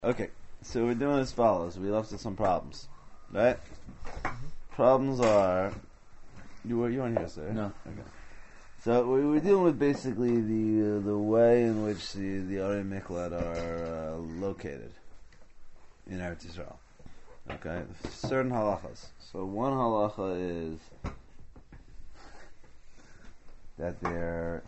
Okay, so we're doing as follows. We left us some problems, right? Problems are you weren't here, sir. No. Okay. So we're dealing with basically the way in which the Arei Miklat are located in Eretz Yisrael. Okay, certain halachas. So one halacha is that they're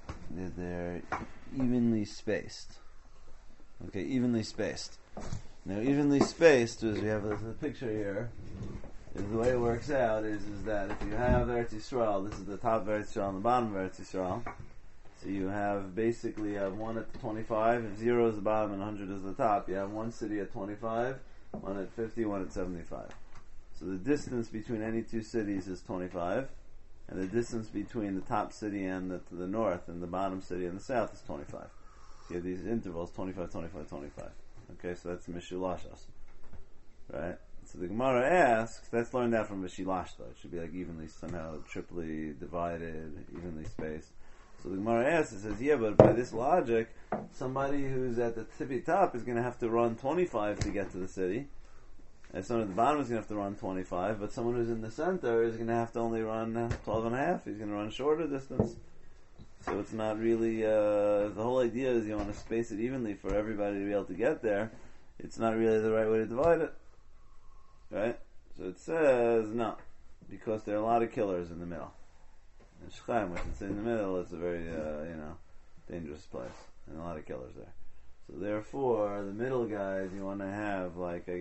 evenly spaced. Okay, evenly spaced. Now, evenly spaced, as we have the picture here, is the way it works out is that if you have Eretz Yisrael, this is the top of Eretz Yisrael and the bottom of Eretz Yisrael. So you have basically 1 at 25, if 0 is the bottom and 100 is the top, you have one city at 25, one at 50, one at 75. So the distance between any two cities is 25, and the distance between the top city and the north and the bottom city and the south is 25. So you have these intervals, 25, 25, 25. Okay, so that's Mishulashas. Right? So the Gemara asks, that's learned out from Mishilashta. It should be like evenly, somehow triply divided, evenly spaced. So the Gemara asks, it says, yeah, but by this logic, somebody who's at the tippy top is going to have to run 25 to get to the city. And someone at the bottom is going to have to run 25, but someone who's in the center is going to have to only run 12 and a half. He's going to run shorter distance. So it's not really, the whole idea is you want to space it evenly for everybody to be able to get there. It's not really the right way to divide it. Right? So it says, no, because there are a lot of killers in the middle. And Shchaim, which is in the middle, is a very, dangerous place. And a lot of killers there. So therefore, the middle guys, you want to have,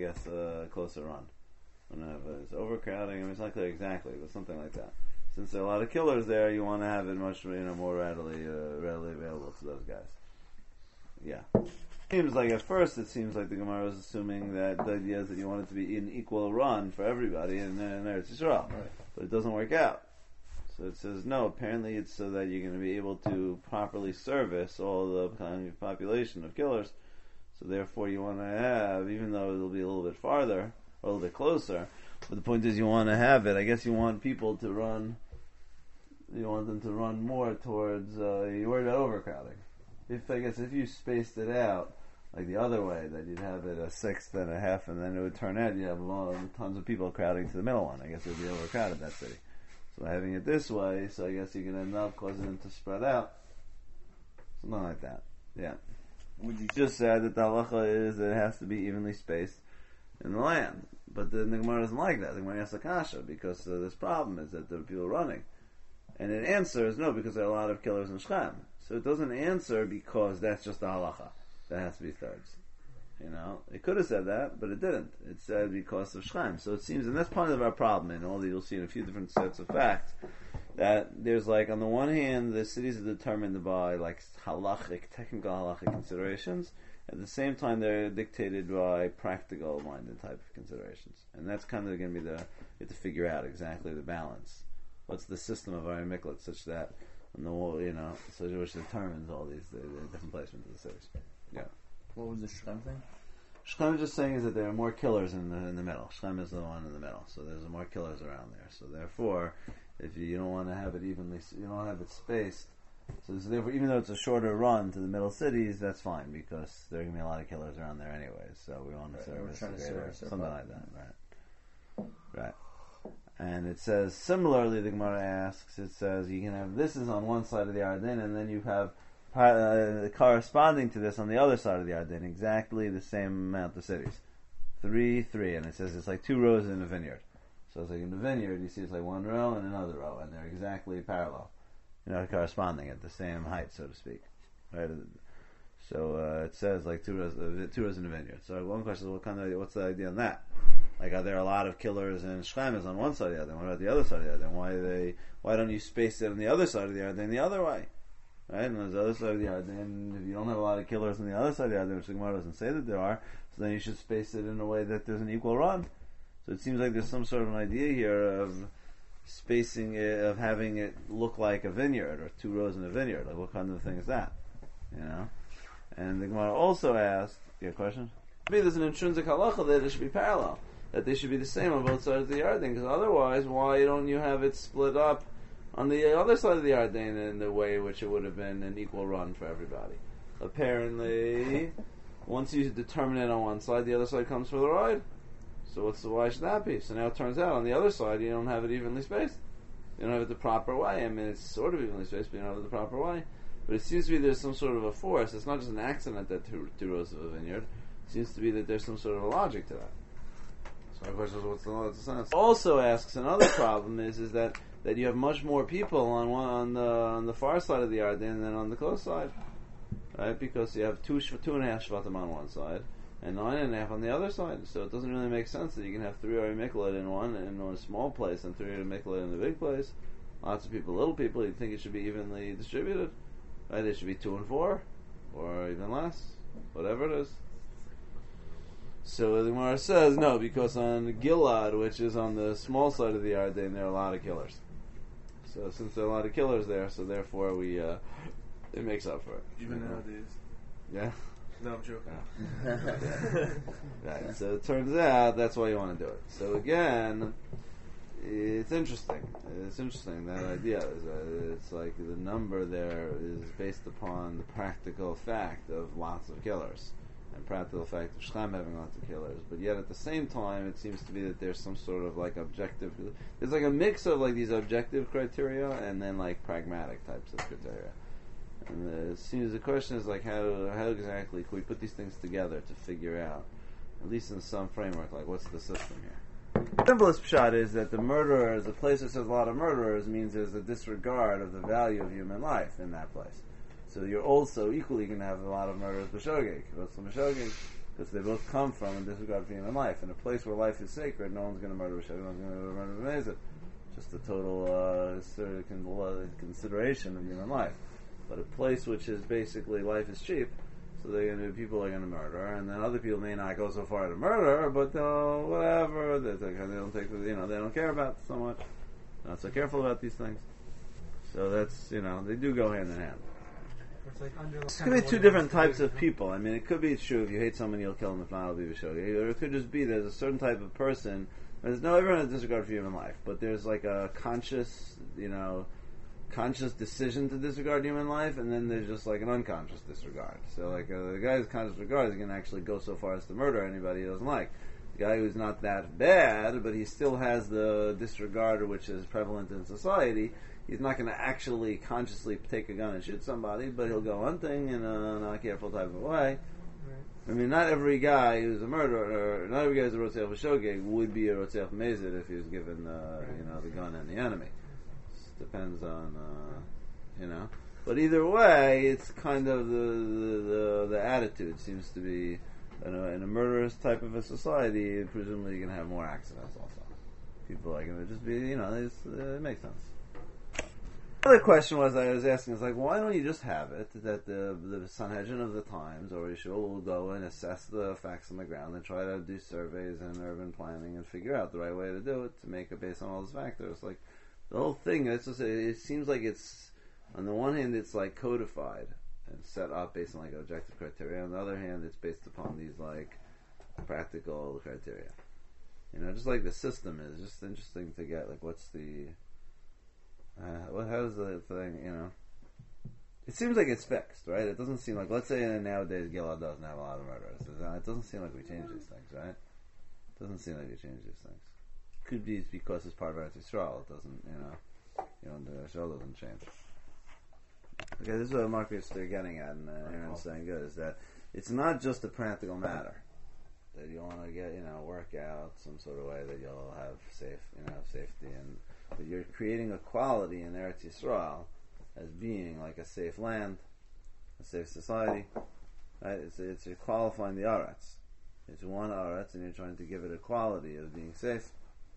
a closer run. You want to have, it's overcrowding, it's not clear exactly, but something like that. Since there are a lot of killers there, you want to have it much more readily available to those guys. Yeah. Seems like at first it seems like the Gemara was assuming that the idea is that you want it to be an equal run for everybody in Eretz Yisrael. Right. But it doesn't work out. So it says no, apparently it's so that you're going to be able to properly service all the kind of population of killers. So therefore you want to have, even though it'll be a little bit farther, or a little bit closer, but the point is you want to have it. I guess you want people to run, you want them to run more towards, you're worried about overcrowding. If you spaced it out, like the other way, that you'd have it a sixth and a half, and then it would turn out you'd have tons of people crowding to the middle one. I guess it would be overcrowded, that city. So having it this way, so I guess you can end up causing them to spread out. Something like that. Yeah. Would you just said that the halacha is that it has to be evenly spaced in the land. But the Gemara doesn't like that. The Gemara asks Akasha, because this problem is that there are people running. And it answers, no, because there are a lot of killers in Shechem. So it doesn't answer because that's just the halacha. That has to be thirds. It could have said that, but it didn't. It said because of Shechem. So it seems, and that's part of our problem, and all that you'll see in a few different sets of facts, that there's on the one hand, the cities are determined by technical halachic considerations. At the same time, they're dictated by practical-minded type of considerations. And that's kind of going to be you have to figure out exactly the balance. What's the system of Arei Miklat such that, so which determines all these the different placements of the cities. Yeah. What was the Shechem thing? Shechem is just saying is that there are more killers in the middle. Shechem is the one in the middle, so there's more killers around there. So therefore, if you don't want to have it evenly, you don't have it spaced. So therefore, even though it's a shorter run to the middle cities, that's fine because there are going to be a lot of killers around there anyways. So we want to service something like that, right? And it says similarly. The Gemara asks. It says you can have this is on one side of the Arden, and then you have corresponding to this on the other side of the Arden, exactly the same amount of cities, 3, and it says it's like 2 rows in a vineyard. So it's like in the vineyard, you see it's like one row and another row, and they're exactly parallel. Corresponding at the same height, so to speak, right? So it says like 2 rows in a vineyard. So one question is, what's the idea on that? Are there a lot of killers in Shechem is on one side of the other? What about the other side of the other? Why don't you space it on the other side of the other the other way? Right? And on the other side of the Arden, if you don't have a lot of killers on the other side of the Arden, which the Gemara doesn't say that there are, so then you should space it in a way that there's an equal run. So it seems like there's some sort of an idea here of spacing it, of having it look like a vineyard, or 2 rows in a vineyard. Like what kind of thing is that? And the Gemara also asked, you have a question? Maybe there's an intrinsic halacha that it should be parallel, that they should be the same on both sides of the Arden, because otherwise, why don't you have it split up on the other side of the Arden in the way which it would have been an equal run for everybody? Apparently, once you determine it on one side, the other side comes for the ride. So why should that be? So now it turns out on the other side you don't have it evenly spaced. You don't have it the proper way. I mean, it's sort of evenly spaced, but you don't have it the proper way. But it seems to be there's some sort of a force. It's not just an accident that two rows of a vineyard. It seems to be that there's some sort of a logic to that. So my question is, what's the sense? Also asks another problem is that you have much more people on the far side of the Yarden than on the close side, right? Because you have 2.5 shvatim on one side and 9.5 on the other side. So it doesn't really make sense that you can have 3 Ari Miklat in one small place and 3 Ari Miklat in the big place. Lots of people, little people. You'd think it should be evenly distributed, right? It should be 2 and 4, or even less, whatever it is. So the Gemara says no, because on Gilad, which is on the small side of the Yarden, there are a lot of killers. So since there are a lot of killers there, so therefore it makes up for it. Even nowadays. Yeah. No, I'm joking. Right. So it turns out that's why you want to do it. So again, it's interesting. It's interesting, that idea is that it's like the number there is based upon the practical fact of lots of killers and practical fact of Shechem having lots of killers. But yet at the same time, it seems to be that there's some sort of like objective. There's like a mix of like these objective criteria and then like pragmatic types of criteria. And it seems the question is like how exactly can we put these things together to figure out, at least in some framework, like what's the system here? The simplest pshat is that the murderers, the place that says a lot of murderers, means there's a disregard of the value of human life in that place. So you're also equally going to have a lot of murderers b'shogeg, because they both come from a disregard for human life. In a place where life is sacred, no one's going to murder b'shogeg, no one's going to murder b'mezid. Just a total consideration of human life. But a place which is basically life is cheap, so people are going to murder, and then other people may not go so far to murder, but whatever. They don't take, they don't care about it so much. They're not so careful about these things. So that's, they do go hand in hand. It could be two different types of people. I mean, it could be true if you hate somebody, you'll kill them. If not, it'll be v'shogeg. Or it could just be there's a certain type of person. Everyone has disregard for human life, but there's like a conscious decision to disregard human life, and then there's just like an unconscious disregard. So like the guy who's conscious disregard is going to actually go so far as to murder anybody he doesn't like. The guy who's not that bad, but he still has the disregard which is prevalent in society, he's not going to actually consciously take a gun and shoot somebody, but he'll go hunting in a not careful type of way. I mean, not every guy who's a murderer, not every guy who's a Rotzeach V'Shogeg would be a Rotzeach Mezid if he was given the gun and the enemy. Depends on, But either way, it's kind of the attitude seems to be, in a murderous type of a society, presumably you're going to have more accidents also. People are going to just be, it makes sense. Another question I was asking is like, why don't you just have it that the Sanhedrin of the times or Yeshua will go and assess the facts on the ground and try to do surveys and urban planning and figure out the right way to do it to make it based on all those factors. Like, the whole thing, it seems like it's, on the one hand, it's like codified and set up based on like objective criteria. On the other hand, it's based upon these like practical criteria. Just like the system is just interesting to get. Like, what's the, how's the thing? It seems like it's fixed, right? It doesn't seem like, let's say nowadays Gilad doesn't have a lot of murderers. It doesn't seem like we change these things, right? It doesn't seem like we change these things. Could be because it's part of Eretz Yisrael. It doesn't, the show doesn't change. Okay, this is what Marcus they're getting at, and Aaron's saying good, is that it's not just a practical matter that you want to get, work out some sort of way that you'll have safety, and but you're creating a quality in Eretz Yisrael as being like a safe land, a safe society. Right? It's you're qualifying the Aretz. It's one Aretz, and you're trying to give it a quality of being safe.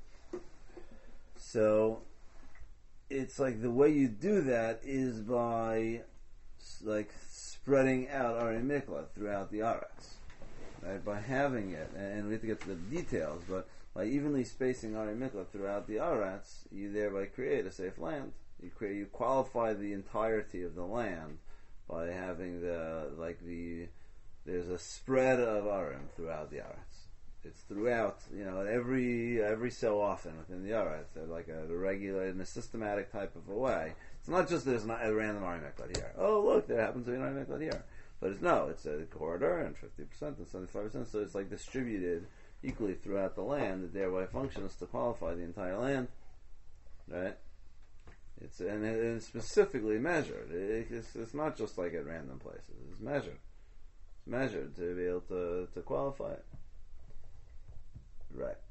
So it's like the way you do that is by like spreading out Ari Miklat throughout the Aretz, right? By having it, and we have to get to the details, but by evenly spacing Ari Miklat throughout the Aretz, you thereby create a safe land. You qualify the entirety of the land by having there's a spread of Arim throughout the Aretz. It's throughout, every so often within the Aretz, like a regular, in a systematic type of a way. It's not just there's not a random Ari Miklat here. Oh, look, there happens to be an Ari Miklat here. But it's a quarter and 50% and 75%, so it's like distributed equally throughout the land. The thereby functions to qualify the entire land, right? And it's specifically measured. It's not just like at random places. It's measured. It's measured to be able to qualify it. Right.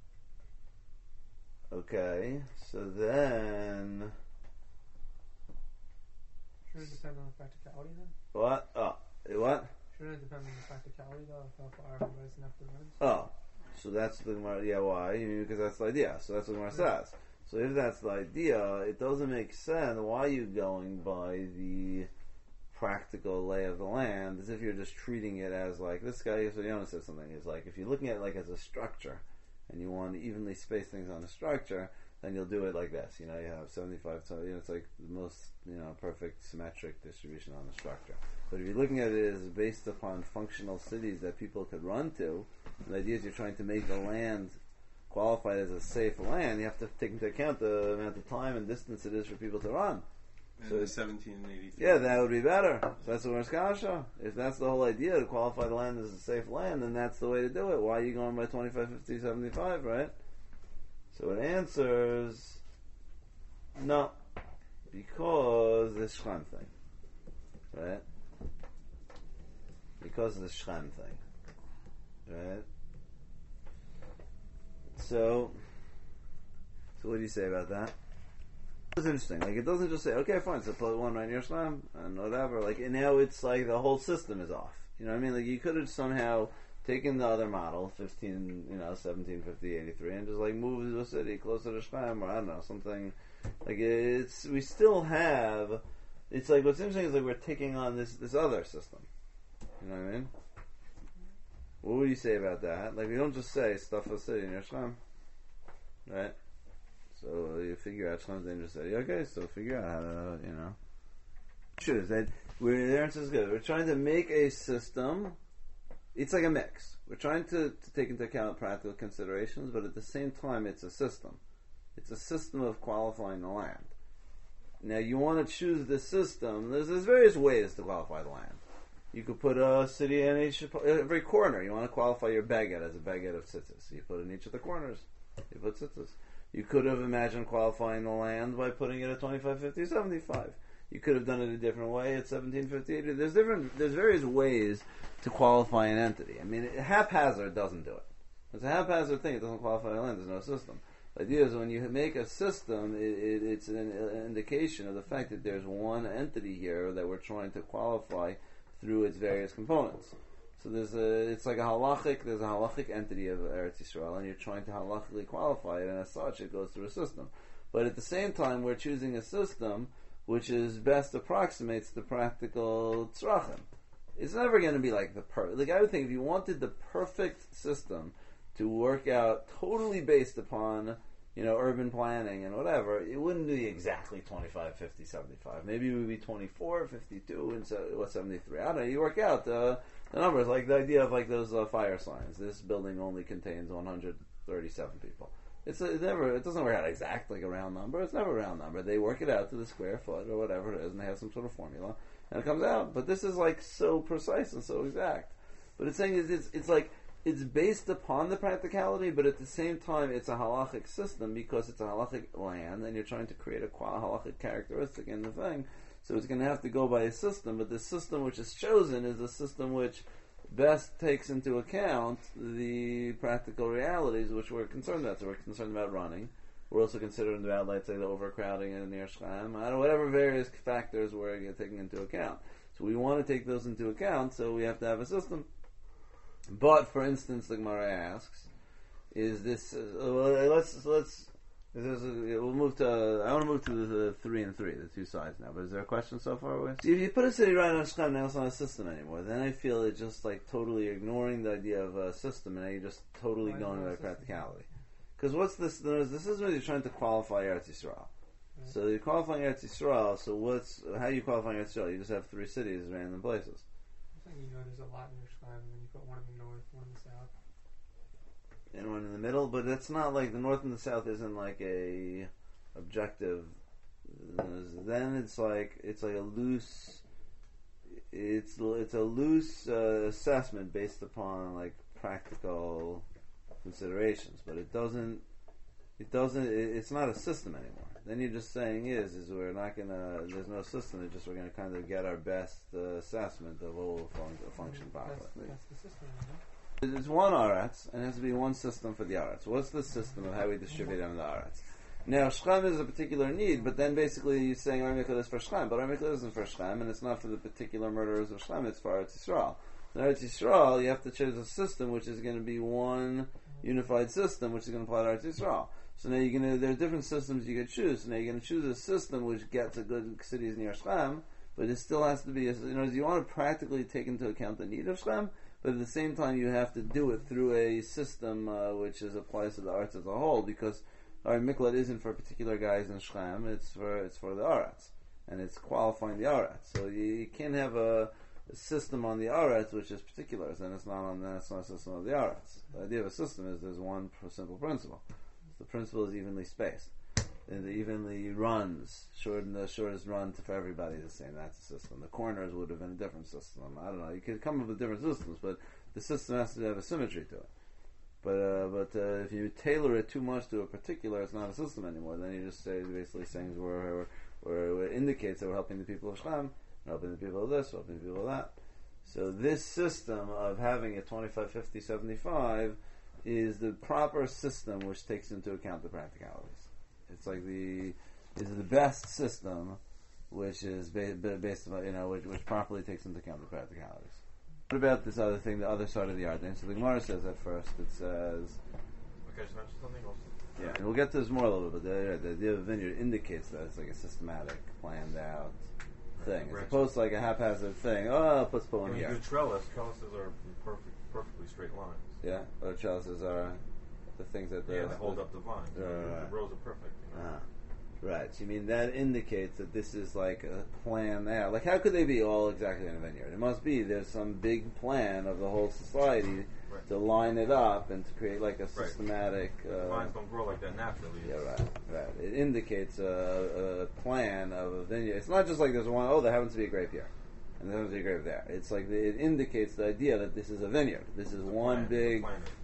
Okay. So then, Shouldn't it depend on the practicality then? what? What? Shouldn't it depend on the practicality though, of how far everybody's enough to run? Oh, so that's the Gemara. Yeah, why? You mean because that's the idea. So that's what the Gemara says. So if that's the idea, it doesn't make sense. Why are you going by the practical lay of the land as if you're just treating it as like this guy? So Yonah said something. Is like if you're looking at it like as a structure, and you want to evenly space things on the structure, then you'll do it like this. You have 75. So it's like the most perfect symmetric distribution on the structure. But if you're looking at it as based upon functional cities that people could run to, the idea is you're trying to make the land qualified as a safe land. You have to take into account the amount of time and distance it is for people to run. And So the 1783. Yeah, that would be better. So that's the worst kasha. If that's the whole idea, to qualify the land as a safe land, then that's the way to do it. Why are you going by 25, 50, 75, right? So it answers no, because the Shchem thing, right? Because of the Shchem thing, right? So what do you say about that? It's interesting. Like, it doesn't just say, okay, fine, so put one right near Shlam and whatever. Like, and now it's like the whole system is off. You know what I mean? Like, you could have somehow taken the other model, 1750, 83, and just like moved to a city closer to Shlam, or I don't know, something. Like, we still have. It's like what's interesting is like we're taking on this other system. You know what I mean? What would you say about that? Like, we don't just say stuff a city near Shlam, right? So you figure out Shlem's dangerous city. Okay, so figure out how to, Sure, that the answer is good. We're trying to make a system. It's like a mix. We're trying to take into account practical considerations, but at the same time, it's a system. It's a system of qualifying the land. Now, you want to choose the system. There's various ways to qualify the land. You could put a city in every corner. You want to qualify your baguette as a baguette of tzitzis. You put it in each of the corners. You put tzitzis. You could have imagined qualifying the land by putting it at 25, 50, 75. You could have done it a different way at 1750. There's various ways to qualify an entity. I mean, haphazard doesn't do it. It's a haphazard thing. It doesn't qualify the land. There's no system. The idea is when you make a system, it's an indication of the fact that there's one entity here that we're trying to qualify through its various components. So it's like there's a halachic entity of Eretz Yisrael, and you're trying to halachically qualify it, and as such, it goes through a system. But at the same time, we're choosing a system which is best approximates the practical tzrachim. It's never going to be like the perfect. Like, I would think if you wanted the perfect system to work out totally based upon urban planning and whatever, it wouldn't be exactly 25, 50, 75. Maybe it would be 24, 52, and 73. I don't know. You work out the numbers, like the idea of like those fire signs. This building only contains 137 people. It doesn't work out exact like a round number. It's never a round number. They work it out to the square foot or whatever it is, and they have some sort of formula, and it comes out. But this is like so precise and so exact. But it's saying it's like it's based upon the practicality, but at the same time, it's a halachic system because it's a halachic land, and you're trying to create a halachic characteristic in the thing. So it's going to have to go by a system, but the system which is chosen is a system which best takes into account the practical realities which we're concerned about. So we're concerned about running. We're also concerned about, let's say, the overcrowding in near Shechem. Whatever various factors we're taking into account. So we want to take those into account, so we have to have a system. But, for instance, the Gemara asks, is this... we'll move to... I want to move to the 3 and 3, the two sides now. But is there a question so far? See, if you put a city right on Shechem, now it's not a system anymore. Then I feel it's just like totally ignoring the idea of a system, and now you're just totally going by practicality. Because what's this? This is when you're trying to qualify Eretz Yisrael. Right. So you're qualifying Eretz Yisrael. So how are you qualifying Eretz Yisrael? You just have 3 cities, random places. I think there's a lot in your Shechem, and then you put one in the north, one in the south. And one in the middle, but it's not like the north and the south isn't like a objective. Then it's like a loose. it's a loose assessment based upon like practical considerations, but it's not a system anymore. Then you're just saying is we're not gonna, there's no system, it's just we're gonna kind of get our best assessment of what will function properly. That's the system, right? There's one aretz, and it has to be one system for the aretz. What's the system of how we distribute them in the aretz? Now, Shechem is a particular need, but then basically you're saying Ar Mikla is for Shechem, but Ar Mikla isn't for Shechem, and it's not for the particular murderers of Shechem, it's for Eretz Yisrael. In Eretz Yisrael, you have to choose a system which is going to be one unified system, which is going to apply to Eretz Yisrael. So now there are different systems you could choose. So now you're going to choose a system which gets a good cities near Shechem, but it still has to be, you want to practically take into account the need of Shechem, but at the same time you have to do it through a system which applies to the arts as a whole, because our miklat isn't for particular guys in Shechem, it's for the Aretz, and it's qualifying the Aretz. So you can't have a system on the Aretz which is particulars, and it's not a system of the Aretz. The idea of a system is there's one simple principle. The principle is evenly spaced, and it evenly runs. The shortest run for everybody the same. That's a system. The corners would have been a different system. I don't know. You could come up with different systems, but the system has to have a symmetry to it. But if you tailor it too much to a particular, it's not a system anymore. Then you just basically saying where it indicates that we're helping the people of Shechem, we're helping the people of this, we're helping the people of that. So this system of having a 25, 50, 75 is the proper system which takes into account the practicalities. It's like the best system which is based on, which properly takes into account the practicalities. What about this other thing, the other side of the Yarden? So the Gemara says at first, it says... Okay, so that's something else. Yeah, and we'll get to this more a little bit. The idea of vineyard indicates that it's like a systematic, planned out thing, as opposed to like a haphazard thing. Oh, let's put one When you here. do trellises are perfectly straight lines. Yeah, or trellises are the things that... They hold up the vines. Right. The rows are perfect. Right, so you mean that indicates that this is like a plan out. Like, how could they be all exactly in a vineyard? It must be there's some big plan of the whole society to line it up and to create like a systematic... The vines don't grow like that naturally. Yeah, right. It indicates a plan of a vineyard. It's not just like there's one, there happens to be a grape here, and there happens to be a grape there. It's like it indicates the idea that this is a vineyard. This is one big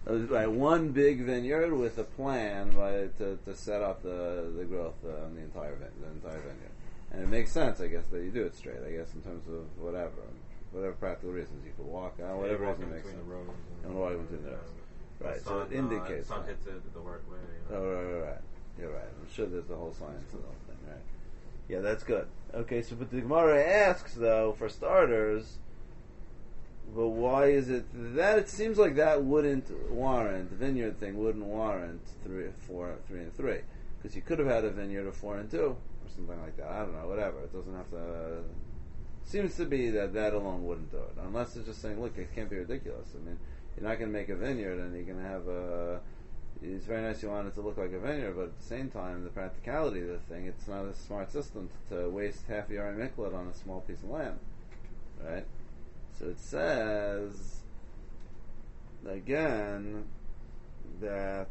vineyard with a plan to set up the growth on the entire vineyard. And it makes sense, I guess, that you do it straight. I guess in terms of whatever practical reasons you could walk out, whatever reason makes sense. And walk between the rows. Right. So it indicates. The sun hits it the right way. Right. You're right. I'm sure there's the whole science of the whole thing, right? Yeah, that's good. Okay, so but the Gemara asks, though, for starters, but why is it that it seems like that wouldn't warrant, the vineyard thing wouldn't warrant 3 and 3, because you could have had a vineyard of 4 and 2 or something like that. I don't know, whatever. It doesn't have to. Seems to be that alone wouldn't do it, unless it's just saying, look, it can't be ridiculous. I mean, you're not going to make a vineyard, and you're going to have a. It's very nice you want it to look like a vineyard, but at the same time, the practicality of the thing, it's not a smart system to waste half your miklat on a small piece of land, right? So it says again that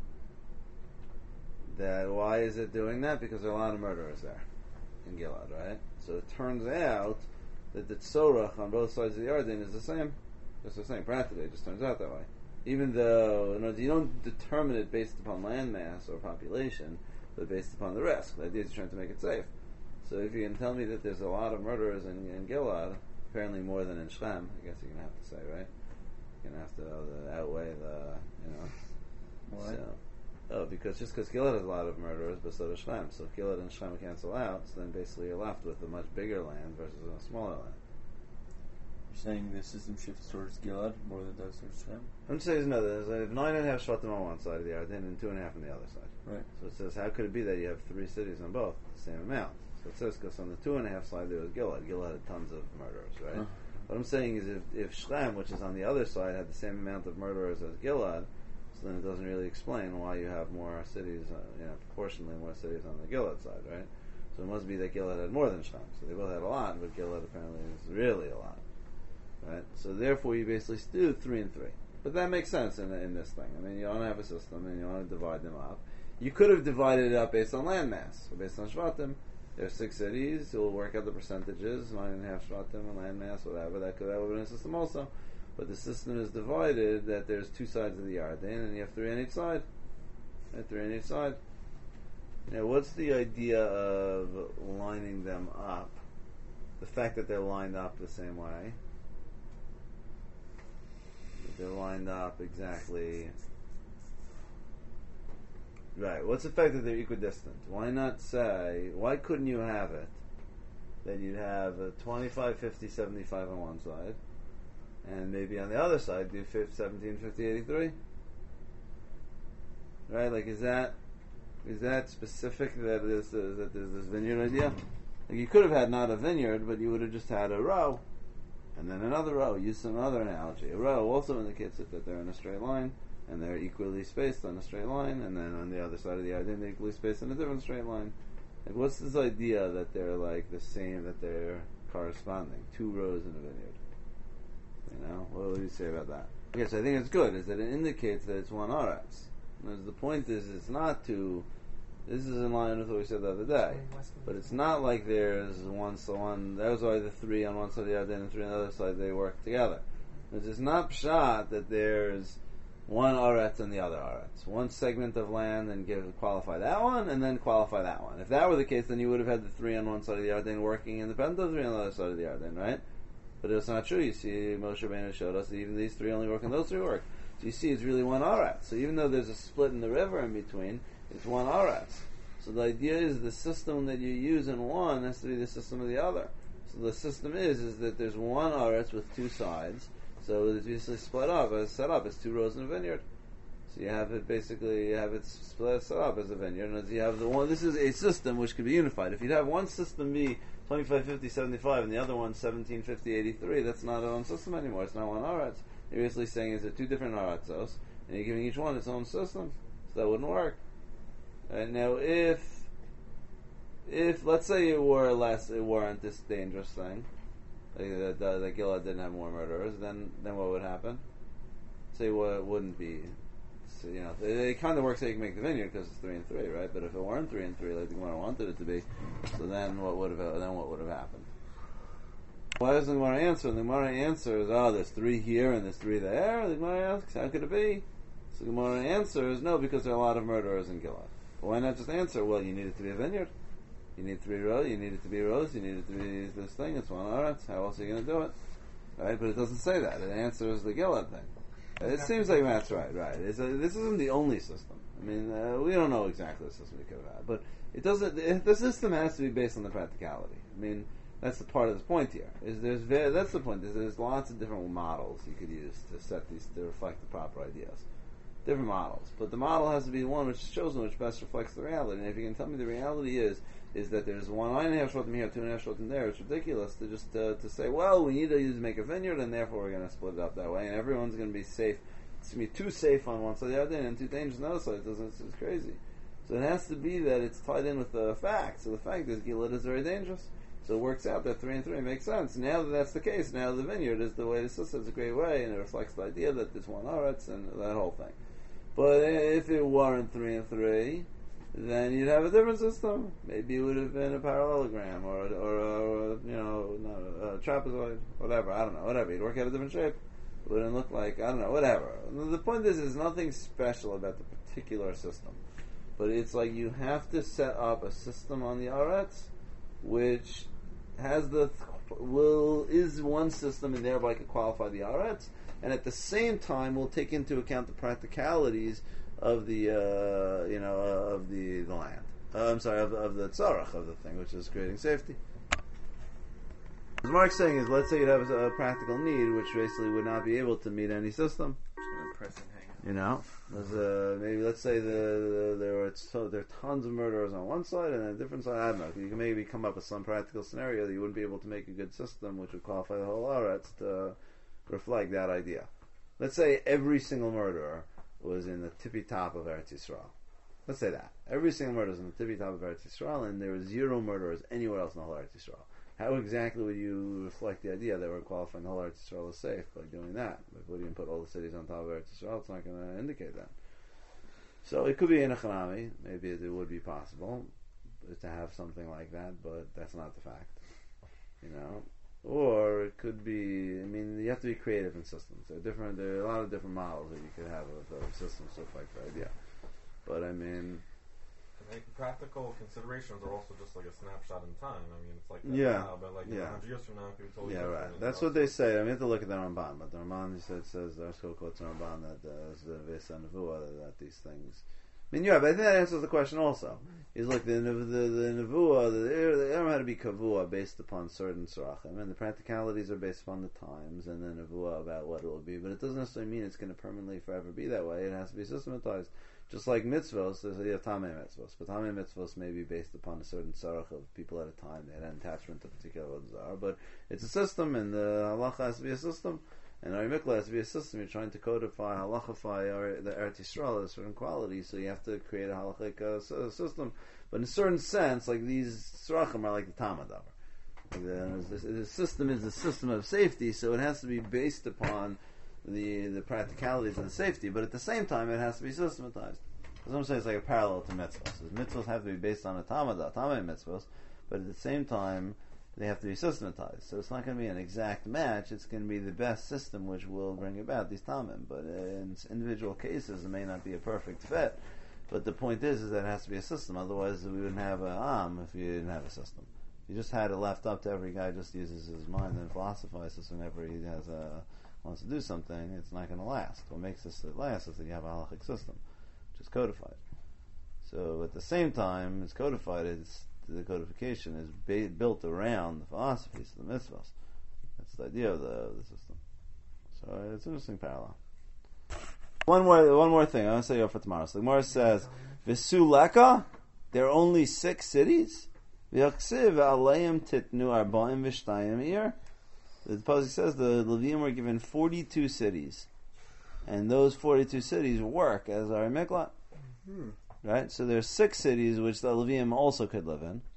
why is it doing that? Because there are a lot of murderers there in Gilad, right? So it turns out that the tzorach on both sides of the Yarden is the same. Just the same. Practically, it just turns out that way. Even though you don't determine it based upon land mass or population, but based upon the risk. The idea is you're trying to make it safe. So if you can tell me that there's a lot of murderers in Gilad, apparently more than in Shechem, I guess you're going to have to say, right? You're going to have to outweigh Why? Because Gilad has a lot of murderers, but so does Shechem. So if Gilad and Shechem cancel out, so then basically you're left with a much bigger land versus a smaller land. You're saying the system shifts towards Gilad more than it does towards Shem? I'm saying no. There's 9.5 shvatim on one side of the Yarden and 2.5 on the other side. Right. So it says, how could it be that you have 3 cities on both, the same amount? So it says, because on the 2.5 side there was Gilad. Gilad had tons of murderers, right? What I'm saying is, if Shechem, which is on the other side, had the same amount of murderers as Gilad, so then it doesn't really explain why you have more cities, proportionally more cities on the Gilad side, right? So it must be that Gilad had more than Shechem. So they both had a lot, but Gilad apparently is really a lot. Right? So therefore you basically do 3 and 3. But that makes sense in this thing. I mean, you want to have a system and you want to divide them up. You could have divided it up based on land mass, or based on shvatim, There's 6 cities, so we'll work out the percentages, 9.5 shvatim, a land mass, whatever, that could have been a system also. But the system is divided that there's 2 sides of the Yarden, and you have 3 on each side. Right, 3 on each side. Now, what's the idea of lining them up? The fact that they're lined up the same way. That they're lined up exactly. Right, what's the fact that they're equidistant? Why not say, why couldn't you have it that you'd have a 25, 50, 75 on one side, and maybe on the other side do 17, 50, 83? Right, like is that specific that there's this vineyard idea? Like you could have had not a vineyard, but you would have just had a row, and then another row. Use some other analogy. A row also indicates that they're in a straight line, and they're equally spaced on a straight line, and then on the other side of the Yarden, they're equally spaced on a different straight line. Like, what's this idea that they're like the same, that they're corresponding? 2 rows in a vineyard. You know, what would you say about that? Yes, I think it's good. Is that it indicates that it's one aretz. The point is, it's not to. This is in line with what we said the other day, but it's not like there's one. That was why the 3 on one side of the Yarden and 3 on the other side, they work together. It's not pshat that there's one aretz and the other aretz. One segment of land and qualify that one, and then qualify that one. If that were the case, then you would have had the 3 on one side of the Yarden working independent of the 3 on the other side of the Yarden, right? But it's not true. You see, Moshe Rabbeinu showed us that even these 3 only work and those 3 work. So you see, it's really one aretz. So even though there's a split in the river in between, it's one aretz. So the idea is the system that you use in one has to be the system of the other. So the system is that there's one aretz with 2 sides. So it's basically split up, as set up as 2 rows in a vineyard. So you have it basically, set up as a vineyard, and as you have the one, this is a system which could be unified. If you'd have one system be 25, 50, 75, and the other one 17, 50, 83, that's not a one system anymore. It's not one aretz. You're basically saying is there 2 different aretzos, and you're giving each one its own system. So that wouldn't work. Right, now, if let's say it weren't this dangerous thing, like that Gilad didn't have more murderers, then what would happen? Say what wouldn't be. So, you know, it kind of works so you can make the vineyard because it's 3 and 3, right? But if it weren't 3 and 3, like the Gemara wanted it to be, so then what would have happened? Why doesn't the Gemara answer? The Gemara answers, there's 3 here and there's 3 there. The Gemara asks, how could it be? So the Gemara answers, no, because there are a lot of murderers in Gilad. But why not just answer, well, you need it to be a vineyard. You need 3 rows, you need it to be rows, you need it to be this thing, it's one aretz. How else are you going to do it? Right? But it doesn't say that. It answers the Gilad thing. It seems like that's right. This isn't the only system. I mean, we don't know exactly the system we could have had, but it doesn't. The system has to be based on the practicality. I mean, that's the part of the point here. That's the point. There's lots of different models you could use to set these to reflect the proper ideas. Different models, but the model has to be the one which shows them which best reflects the reality. And if you can tell me the reality is that there's 1.5 shvatim here, 2.5 shvatim there, it's ridiculous to just to say, well, we need to make a vineyard, and therefore we're going to split it up that way, and everyone's going to be safe. It's going to be too safe on one side of the other, and too dangerous on the other side. It's crazy. So it has to be that it's tied in with the fact. So the fact is, Gilad is very dangerous. So it works out that 3 and 3 makes sense. Now that that's the case, now the vineyard is the way the system is a great way, and it reflects the idea that there's one aretz and that whole thing. But if it weren't 3 and 3, then you'd have a different system. Maybe it would have been a parallelogram or a trapezoid, whatever. I don't know, whatever. You'd work out a different shape. It wouldn't look like, I don't know, whatever. The point is, there's nothing special about the particular system. But it's like you have to set up a system on the aretz which has is one system and thereby can qualify the aretz, and at the same time will take into account the practicalities of the of the land. Of the tzarach of the thing, which is creating safety. What Mark's saying is, let's say you'd have a practical need, which basically would not be able to meet any system. You know, maybe let's say there are tons of murderers on one side and then a different side. I don't know. You can maybe come up with some practical scenario that you wouldn't be able to make a good system, which would qualify the whole aretz to reflect that idea. Let's say every single murderer was in the tippy top of Eretz Yisrael. Let's say that every single murderer was in the tippy top of Eretz Yisrael, and there were 0 murderers anywhere else in the whole Eretz Yisrael. How exactly would you reflect the idea that we're qualifying the whole Eretz Yisrael as safe by doing that? Like, what do you put all the cities on top of Eretz Yisrael? It's not going to indicate that. So it could be in a chanami. Maybe it would be possible. to have something like that, but that's not the fact. You know, or it could be. I mean, you have to be creative in systems. There are a lot of different models that you could have of systems stuff like that. Yeah, but I mean. Practical considerations are also just like a snapshot in time. I mean, it's like that Yeah. now, but like 100 years from now, it could be totally Yeah, different. right. as That's well. what they say. I mean, you have to look at the Ramban, but the Ramban says our school quotes the Ramban that is the Vesa Nevuah that these things. I mean, yeah, but I think that answers the question also. Is like the Nevuah, the Aram had to be Kavua based upon certain Surachim, and the practicalities are based upon the times, and the Nevuah about what it will be. But it doesn't necessarily mean it's going to permanently forever be that way. It has to be systematized. Just like mitzvos, there's you have tamei mitzvos, but tamei mitzvos may be based upon a certain tzarach of people at a time. They had an attachment to a particular avodah, but it's a system, and the halacha has to be a system, and Ari Mikla has to be a system. You're trying to codify, halachify the Eretz Yisrael a certain quality, so you have to create a halachic system. But in a certain sense, like these tzarachim are like the tamadavar. The system is a system of safety, so it has to be based upon the practicalities of the safety, but at the same time it has to be systematized. As I'm saying, it's like a parallel to mitzvahs. Mitzvahs have to be based on a tamei mitzvahs, but at the same time they have to be systematized. So it's not going to be an exact match. It's going to be the best system which will bring about these tamim. But in individual cases, it may not be a perfect fit. But the point is that it has to be a system. Otherwise, we wouldn't have a if you didn't have a system. If you just had it left up to every guy just uses his mind and philosophizes whenever he wants to do something, it's not going to last. What makes this last is that you have a halachic system, which is codified. So at the same time, it's codified. The codification is built around the philosophies of the mitzvahs. That's the idea of the system. So it's an interesting parallel. One more thing I want to say for tomorrow. So the Gemara says, "V'suleka, there are only 6 cities. V'yaksiv aleim titnu arba'im v'shtayim ir." The Pasuk says the Levium were given 42 cities, and those 42 cities work as Ari Miklat. Right? So there's 6 cities which the Levium also could live in,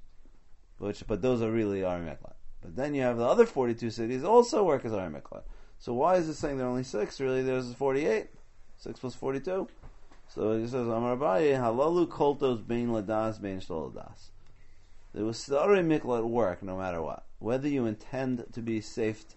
but those are really Ari Miklat. But then you have the other 42 cities also work as Ari Miklat. So why is it saying there are only 6? Really, there's 48. 6 plus 42. So he says, Amar Abaye, halalu koltos bein ladas bein shtoladas. There was the Ari Miklat work no matter what. Whether you intend to be saved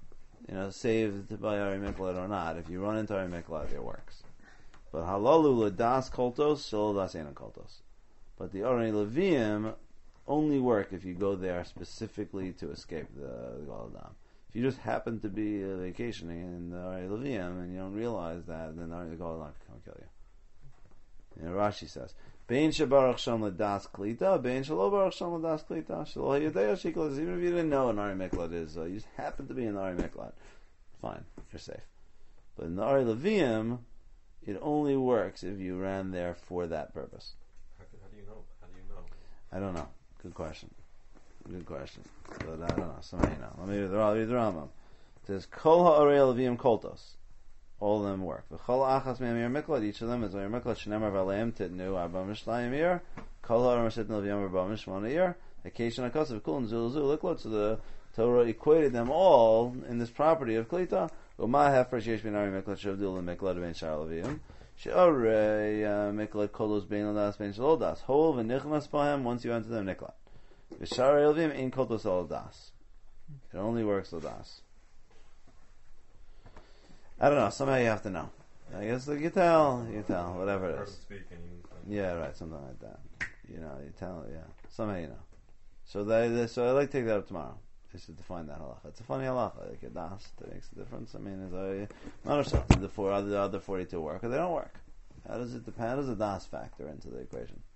by Ari Miklat or not, if you run into Ari Miklat, it works. But halalu ladas koltos, sholadas enan koltos. But the Ari Levium only work if you go there specifically to escape the Goladam. If you just happen to be vacationing in the Ari Levium and you don't realize that, then the Goladam can come and kill you. Rashi says, Bein shebarach sham ladas klita, bein shelo barach sham ladas klita. Shelo hayadei shiklas. Even if you didn't know an Ari Miklat is, you just happen to be in the Ari Miklat, fine, you're safe. But in the Ari Levium, it only works if you ran there for that purpose. How do you know? I don't know. Good question. But I don't know. Somebody know. Let me read the Rambam. It says, Kol ha'arei Levium koltos. All of them work. V'chol achas me'am Ari Miklat. Each of them is Ari Miklat. Shneimar v'aleim titnu arba mishtayim ir. Kol ha'arei mashitnu Levium arba mishmona ir. Occasion akasav kulin zul liklot. So the Torah equated them all in this property of klita. Uma hefer sheyesh ben Ari Miklat shavdil le'miklat ben shar Levium. She'arei Miklat kolos ben ladas ben shalodas. Hol v'nichnas b'hem once you enter them niklat. V'shar Levium ein koltos aladas. It only works ladas. I don't know. Somehow you have to know. I guess you tell, whatever it is. Yeah, right, something like that. You tell, yeah. Somehow you know. So I'd like to take that up tomorrow. Just to define that halacha. It's a funny halacha. Like a das, that makes a difference. I mean, the other 42 work, or they don't work. How does it depend? How does the das factor into the equation?